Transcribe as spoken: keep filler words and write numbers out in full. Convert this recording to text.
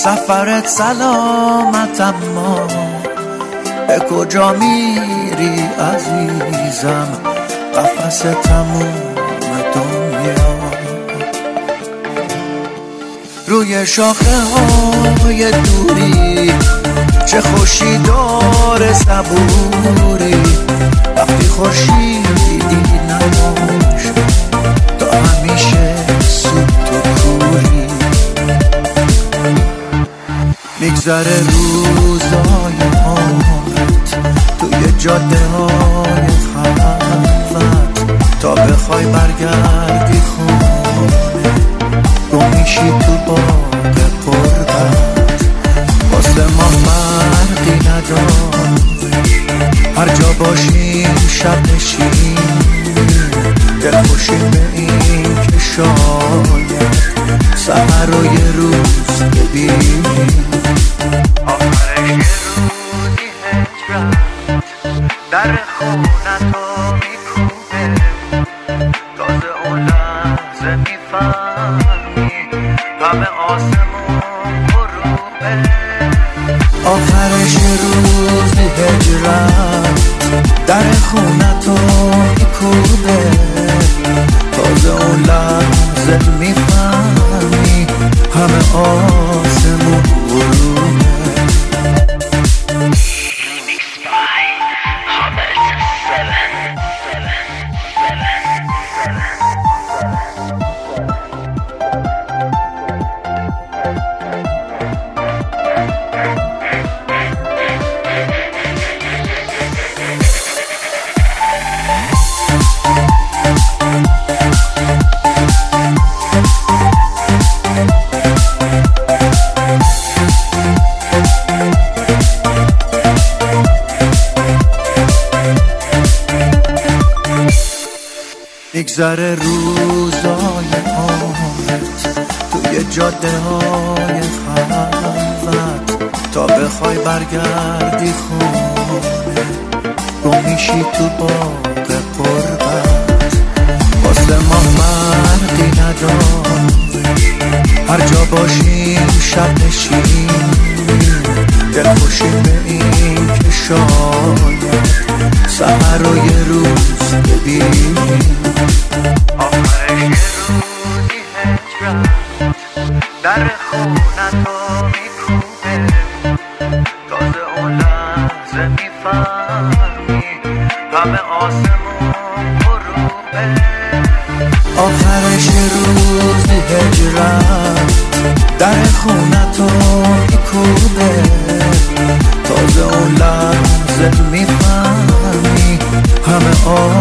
سفرت سلامت، اما به کجا میری عزیزم؟ قفس تموم دنیا روی شاخه های دوری، چه خوشی داره صبوری. وقتی خورشیدی نباش تا همیشه سوت و کوری. میگذره روزای عمرت توی جاده های خلوت، تا بخوای برگردی خونه گم میشی تو باغ قربت. واسه ما فرقی نداره هر جا باشیم شب نشین، دل خوشیم به این که شاید سحر رو یه روز ببینیم. آخرش یه روزی هجرت در خونتو میکوبه، تازه اون لحظه میفهمی همه آسمون غروبه. آخرش یه روزی هجرت در خونتو میکوبه، تازه اون لحظه میفهمی همه آسمون غروبه. میگذره روزای عمرت توی جاده های خلوت، تا بخوای برگردی خونه گم میشی تو باغ قربت. واسه ما فرقی نداره هر جا باشیم شب نشین، دل خوشیم به این که شاید سحر رو یه روز ببینیم. آخرش یه روزی هجرت در خونتو میکوبه، تازه اون لحظه میفهمی همه آسمون غروبه. آخرش یه روزی هجرت در خونتو میکوبه، تازه اون لحظه میفهمی همه آسمون